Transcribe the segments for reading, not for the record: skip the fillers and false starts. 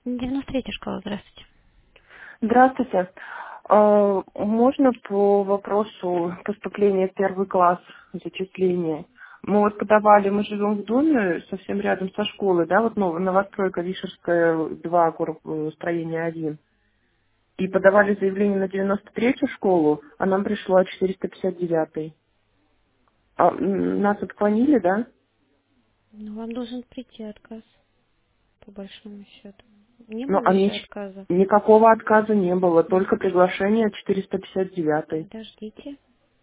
93-я школа, здравствуйте. Здравствуйте. Можно по вопросу поступления в первый класс, зачисления? Мы вот подавали, мы живем в доме совсем рядом со школой, да, вот новостройка Вишерская 2, строение 1. И подавали заявление на 93-ю школу, а нам пришло 459-й. Нас отклонили, да? Ну, вам должен прийти отказ, по большому счету. Не Ну, было еще отказа. никакого отказа не было, М, только приглашение 459-й. Подождите,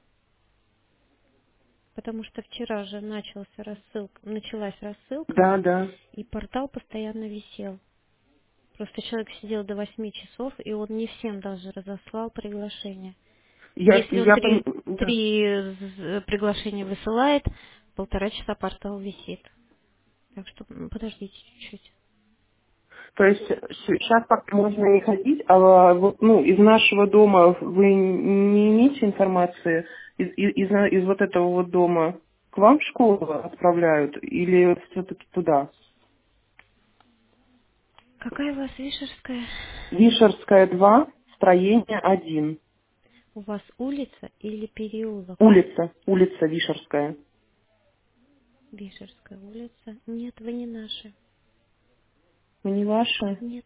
потому что вчера же началась рассылка, Да, да. и портал постоянно висел. Просто человек сидел до 8 часов, и он не всем даже разослал приглашение. Если он Да. три приглашения высылает, 1,5 часа портал висит. Так что подождите чуть-чуть. То есть сейчас пока можно не ходить, а вот, ну, из нашего дома вы не имеете информации, из вот этого вот дома к вам в школу отправляют или все-таки туда? Какая у вас Вишерская? Вишерская 2, строение 1. У вас улица или переулок? Улица Вишерская. Вишерская улица. Нет, вы не наши. Ну, не ваши? Нет.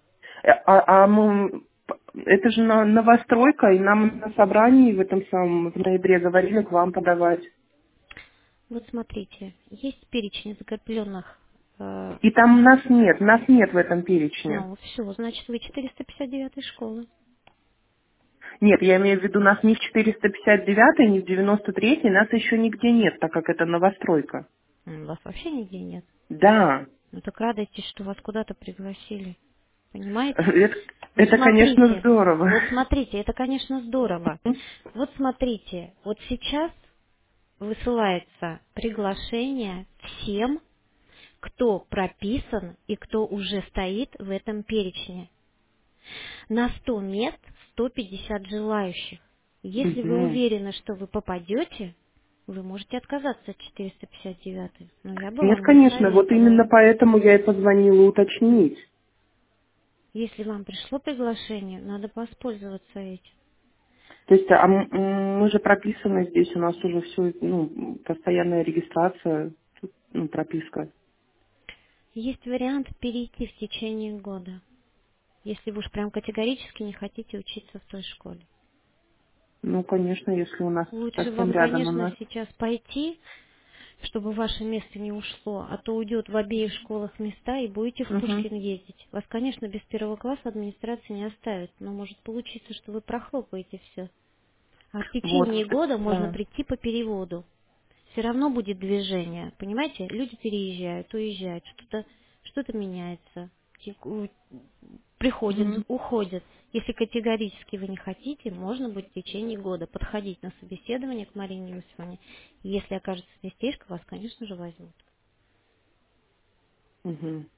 Это же новостройка, и нам на собрании в этом самом, в ноябре говорили к вам подавать. Вот смотрите, есть перечень закрепленных. И там нас нет в этом перечне. Ну, все, значит, вы 459 школы. Нет, я имею в виду, нас ни в 459, ни в 93, нас еще нигде нет, так как это новостройка. Вас вообще нигде нет. Да, Ну так радуйтесь, что вас куда-то пригласили. Понимаете? это, Вот это, конечно, смотрите, здорово. это, конечно, здорово. Вот смотрите, вот сейчас высылается приглашение всем, кто прописан и кто уже стоит в этом перечне. На 100 мест 150 желающих. Если вы Мгм. уверены, что вы попадете, вы можете отказаться от 459. Но я бы Нет, вам не конечно, вот именно советовала. поэтому я и позвонила уточнить. Если вам пришло приглашение, надо воспользоваться этим. То есть, мы же прописаны здесь, у нас уже все, ну, постоянная регистрация, ну, прописка. Есть вариант перейти в течение года, если вы уж прям категорически не хотите учиться в той школе. Ну, конечно, если у нас Лучше совсем вам, рядом у конечно, нас. сейчас пойти, чтобы ваше место не ушло, а то уйдет в обеих школах места и будете в Угу. Пушкин ездить. Вас, конечно, без первого класса администрация не оставит, но может получиться, что вы прохлопаете все. А в Вот, течение года можно да. прийти по переводу. Все равно будет движение, понимаете? Люди переезжают, уезжают, что-то меняется. Приходят, Мгм. уходят. Если категорически вы не хотите, можно будет в течение года подходить на собеседование к Марине Иосифовне. И если окажется местечко, вас, конечно же, возьмут. Мгм.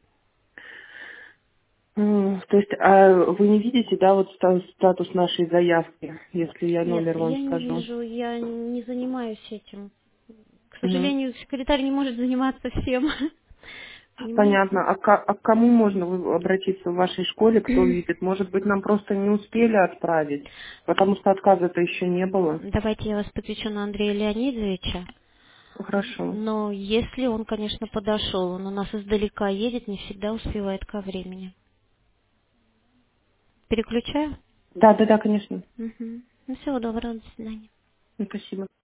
То есть, вы не видите, да, вот статус нашей заявки, если я Нет, номер вам я не скажу? вижу, я не занимаюсь этим. К Мгм. сожалению, секретарь не может заниматься всем. Понимаете? Понятно. А к кому можно обратиться в вашей школе, кто видит? Может быть, нам просто не успели отправить, потому что отказа-то еще не было. Давайте я вас подключу на Андрея Леонидовича. Хорошо. Но если он, конечно, подошел, он у нас издалека едет, не всегда успевает ко времени. Переключаю? Да, да, да, конечно. Угу. Ну, всего доброго, до свидания. Спасибо.